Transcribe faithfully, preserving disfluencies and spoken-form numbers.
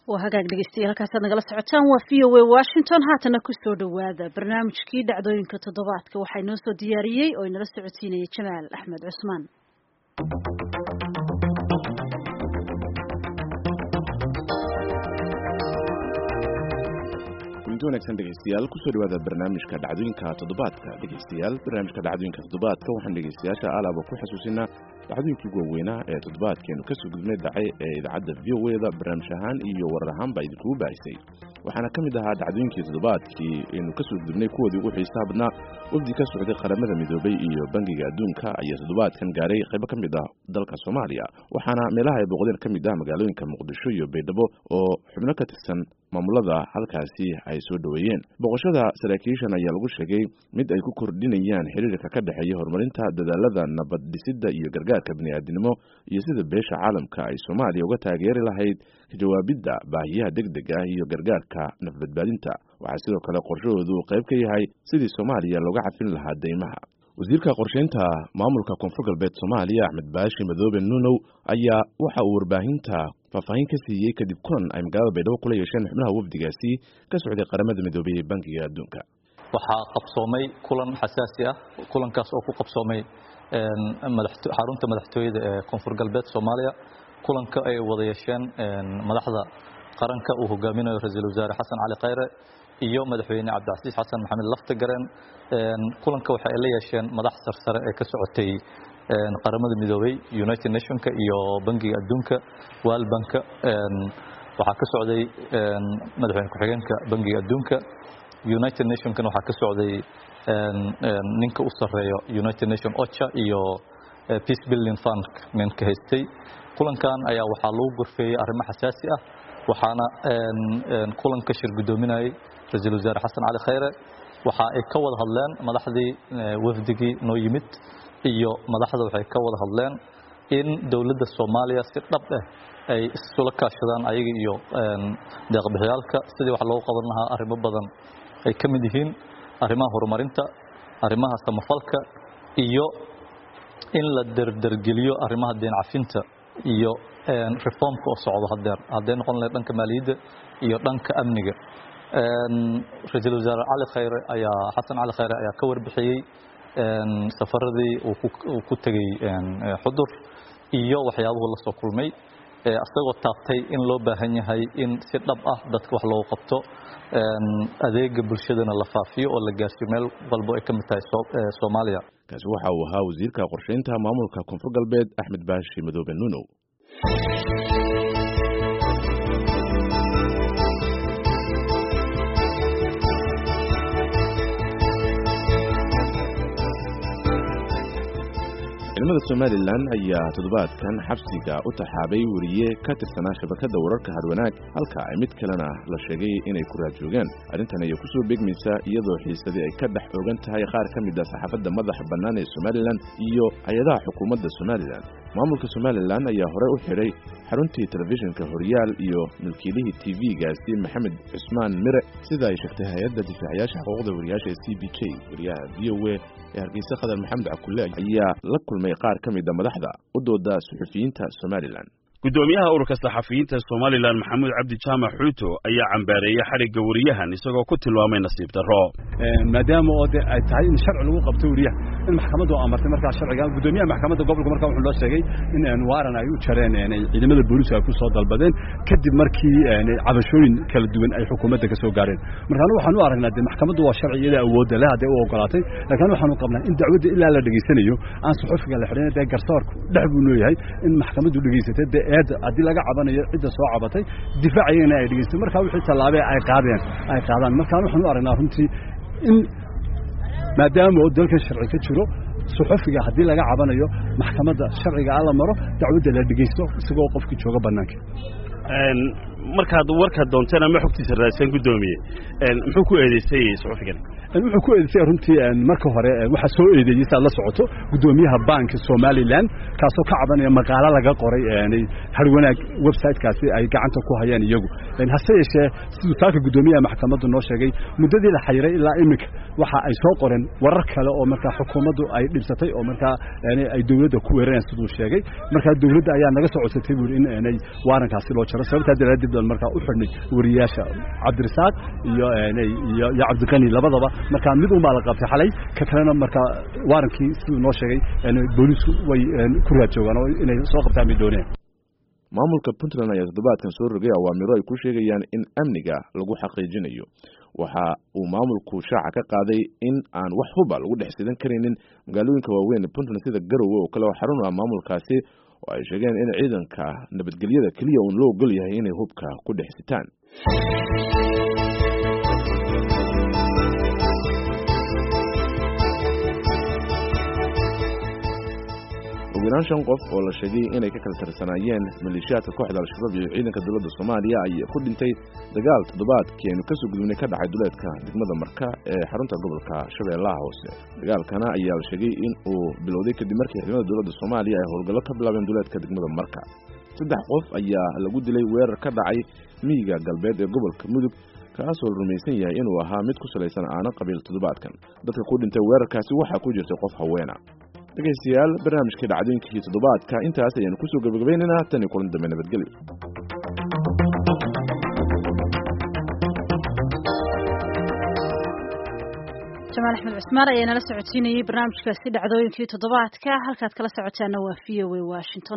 waa hagaag dhegeystayaal halkaas nagala socotaan waa V O A Washington haatana ku soo dhawaada barnaamijkii dhacdooyinka toddobaadka waxay noo soo diyaariyay oo inala socodsiinaya Jamaal Axmed Cusmaan wanaagsan dhegeystayaal ku soo dhawaada barnaamijka dhacdooyinka toddobaadka dhegeystayaal barnaamijka dhacdooyinka toddobaadka waxaan dhegeystayaasha alaaba ku xasuusinaa dhacdooyinkii ugu weynaa ee toddobaadkeenu ka soo gudbnay dhacay ee idaacadda V O A da barnaamij ahaan iyo warar ahaanba idinkugu baahisay waxaana ka mid ahaa dhacdooyinkii toddobaadkii aynu ka soo gudbnay kuwoodii ugu xiisaha badnaa wafdi ka socday qaramada midoobay iyo bangiga adduunka ayaa toddobaadkan gaaray qaybo ka mid ah dalka Soomaaliya waxaana meelaha ay booqdeen ka mid ah magaalooyinka Muqdisho iyo Baydhabo oo xubno ka tirsan maamulada halkaasi ay soo dhaweeyeen boqoshada saraakiishan ayaa lagu sheegay mid ay ku kordhinayaan xiriirka ka dhaxeeya horumarinta dadaalada nabad dhisidda iyo gargaarka bini'aadanimo iyo sida beesha caalamka ay Soomaaliya uga taageeri lahayd ka jawaabidda baahiyaha degdega ah iyo gargaarka nafbadbaadinta waxaa sidoo kale qorshahoodu qayb ka yahay sidii Soomaaliya looga cafin lahaa deymaha wasiirka qorsheynta maamulka koonfur galbeed Soomaaliya Axmed Baashi Madoobe Nuunow ayaa waxa uu warbaahinta faahfaahin ka siiyay kadib kulan ay magaalada Baydhabo kula yeesheen xubnaha wafdigaasi ka socday qaramada midoobay ee bangiga adduunka waxaa qabsoomay kulan xasaasi ah kulankaas oo ku qabsoomay madaxda xarunta madaxtooyada ee koonfur galbeed Soomaaliya kulanka ay wada yeesheen madaxda qaranka uu hogaaminayo ra'iisul wasaare Xasan Cali Khayre iyo madaxweyne Cabdicasiis Xasan Maxamed Laftagareen kulanka waxa ay la yeesheen madax sarsare ee ka socotay qaramada midoobay United Nationka iyo bangiga adduunka World Bank waxa ka socday madaxweyne ku-xigeenka bangiga adduunka United Nationka waxa ka socday ninka u sareeyo United Nation OCHA iyo Peace Building Fund ninka haystay kulankan ayaa waxa lagu gorfeeyay arrimo xasaasi ah waxaana kulanka shir gudoominayay ra'iisul wasaare Xasan Cali Khayre waxa ay ka wada hadleen madaxdii wafdigii noo yimid iyo madaxda waxay ka wada hadleen in dawladda Soomaaliya si dhab ah ay isula kaashadaan ayaga iyo deeq-bixiyaalka sidii wax loo qaban lahaa arrimo badan ay ka mid yihiin arrimaha horumarinta arrimaha samafalka iyo in la dardargeliyo arrimaha deen cafinta iyo reformka oo socdo hadeer haday noqon lahayd dhanka maaliyadda iyo dhanka amniga ra'iisul wasaare Cali Khayre ayaa Xasan Cali Khayre ayaa ka warbixiyay safaradii uu ku tagay xudur iyo waxyaabaha la soo kulmay asagoo taabtay in loo baahan yahay in si dhab ah dadka wax loo qabto adeega bulshadana la faafiyo oo la gaarsiiyo meel walba ay ka mid tahay Soomaaliya kaasi waxa uu ahaa wasiirka qorsheynta maamulka koonfur galbeed Axmed Baashi Madoobe Nuunow ciidamada Somaliland ayaa toddobaadkan xabsiga u taxaabay wariye ka tirsanaa shabakada wararka Harwanaag halka ay mid kalena la sheegay inay ku raajoogaan arrintan ayaa ku soo beegmaysa iyadoo xiisadii ay ka dhex ogan tahay qaar ka mid ah saxaafadda madaxa bannaan ee Somaliland iyo hay'adaha xukuumadda Somaliland maamulka Somaliland ayaa hore u xiray xaruntii telefishinka Horyaal iyo milkiilihii T V-gaasi Maxamed Cusmaan Mire sida ay sheegtay hay'adda difaacayaasha xuquuqda wariyaasha C B K wariyaha V O A ee Hargeysa Khadar Maxamed Cakulle ayaa la kulmay qaar ka mid ah madaxda u dooda suxufiyiinta Somaliland gudoomiyaha ururka saxafiyiinta Somaliland Maxamuud Cabdi Jaamac Xuuto ayaa cambaarayay xariga wariyahan isagoo ku tilmaamay nasiib darro maadaama oo ay tahay in sharci lagu qabto wariyaha in maxkamaddu amartay markaa sharciga gudoomiyaha maxkamadda gobolka markaa wuxuu loo sheegay in aan waaran ay u jareen inay ciidamada booliska ay ku soo dalbadeen kadib markii cabashooyin kala duwan ay xukuumadda ka soo gaareen markaan waxaan u aragnaa de maxkamaddu waa sharciyada awoodda leh haday u ogolaatay laakiin waxaan u qabnaa in dacwadda ilaa la dhageysanayo aan suxufiga la xidhin ee garsoorku dhex buu leeyahay in maxkamaddu dhageysatay eed hadii laga cabanayo cidda soo cabatay difaacayna ay dhageysteen markaa wixii talaabay ay qaadeen ay qaadaan markaan waxaan u aragnaa runtii in maadaama oo dalka sharci ka jiro suxufiga hadii laga cabanayo maxkamadda sharciga la maro dacwadda la dhageysto isagoo qofkii jooga banaanka een markaad warka doonteen ama xogtiisa raadsan gudoomiye een muxuu ku eedeysay suxufigan wuxuu ku eedeysay runtii marka hore waxa soo eedeeyay saad la socoto gudoomiyaha banka Somaliland kaasoo ka cabanaya maqaala laga qoray ee Harwanaag website kaasi ay gacanta ku hayaan iyagu in hase yeeshee sidoo taaka gudoomiyaha maxkamaddu noo sheegay muddadii la xiriiray ilaa imika waxa ay soo qoreen warar kale oo markaa xukuumaddu ay dhibsatay oo markaa ay dawladda ku weerareen sidoo sheegay markaa dawladda ayaa naga soo codsatay in ay waarankaasi loo karo sababta daraaddeed baan markaa u xidhnay wariyaasha cabdirasaaq iyo iyo iyo cabdiqani labadaba markaa mid un baa la qabtay xalay ka kalena markaa waarankii siduu noo sheegay booliisku way ku raad joogaan oo inay soo qabtaan bay dooneen maamulka Puntland ayaa toddobaadkan soo rogay awaamiro ay ku sheegayaan in amniga lagu xaqiijinayo waxa uu maamulku shaaca ka qaaday in aan wax huba lagu dhexsidan karinin magaalooyinka waaweyn ee Puntland sida Garowe oo kale oo xarun ah maamulkaasi oo ay sheegeen in ciidanka nabadgelyada kaliya uu loo ogol yahay inay hubka ku dhexsitaan ugu shan qof oo la sheegay inay ka kala tirsanayeen maleeshiyaadka kooxda al-shabaab iyo ciidanka dowladda Soomaaliya ay ku dhintay dagaal toddobaadkii aynu ka soo gudubnay ka dhacay duleedka degmada Marka ee xarunta gobolka Shabeellaha Hoose dagaalkana ayaa la sheegay in uu bilowday kadib markii ciidamada dowladda Soomaaliya ay howlgallo ka bilaabeen duleedka degmada Marka saddex qof ayaa lagu dilay weerar ka dhacay miyiga galbeed ee gobolka Mudug kaas oo rumaysan yahay inuu ahaa mid ku salaysan aana qabiil toddobaadkan dadka ku dhintay weerarkaasi waxa ku jirtay qof haweena dhageystayaal barnaamijka dhacdooyinkii toddobaadka intaas ayaan ku soo gabagabaynaynaa tan iyo kulan dambe nabadgelyo Jamaal Axmed Cusmaan ayaa nala socodsiinayay barnaamijkaasi dhacdooyinkii toddobaadka halkaad kala socotaana waa V O A Washington